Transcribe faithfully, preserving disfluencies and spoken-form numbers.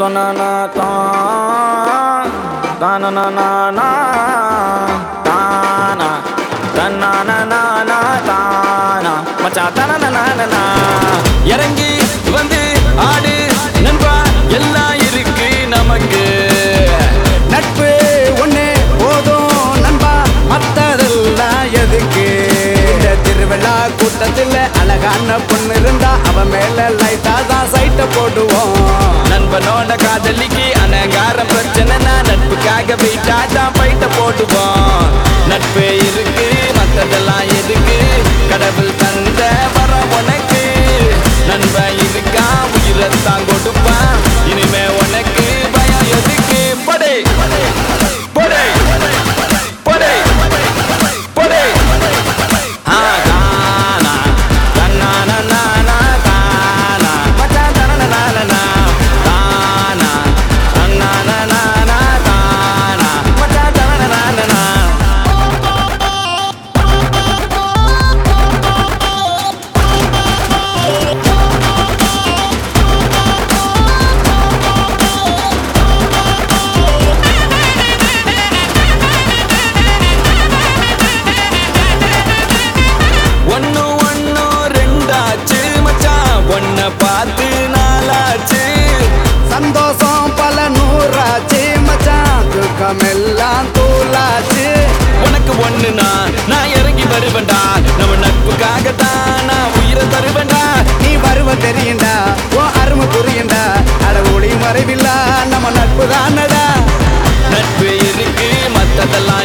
na ta ta na na na na ta na ta na na na na ta na மச்சா ta na na na na இறங்கி வந்து ஆடு நண்பா எல்லாம் இருக்கு நமக்கு நட்பு ஒண்ணே போதும் நண்பா மத்ததெல்லாம் எதுக்கு இந்த திருவிழா கூட்டத்தில் அழகான பொண்ணு இருந்தா அவ மேல லைட்டா தான் சைட்ட போடுவோம் நண்பனோட காதலிக்கு அனகார பிரச்சனைனா நட்புக்காக வெயிட்டா தான் பைட்ட போடுவோம் நட்பு இருக்கு மத்ததெல்லாம் எதுக்கு கடவுள் தந்த வர உனக்கு நண்பன் இருக்கா உயிரத்தான் கொடுப்பான் இனிமே உனக்கு பயம் எதுக்கு படை படை படை படை ஆ தானா தன்னா நன்னா தானா மச்சா தன நன தானா தன்னா நன தானா மச்சா தன நன ஒன்னு ஒன்னு ரெண்டாச்சு மச்சான் ஒன்ன பார்த்து நாளாச்சு சந்தோஷம் பல நூறாச்சு மச்சான் துக்கம் எல்லாம் தூளாச்சு உனக்கு ஒண்ணுனா நான் இறங்கி வருவேன்டா நம்ம நட்புக்காகத்தான் நான் உயிரை தருவேன்டா நீ வருவ தெரியுண்டா உன் அருமை புரியுண்டா அட ஒளி மறைவில்லா நம்ம நட்பு தானடா நட்பு இருக்கு மத்ததெல்லாம்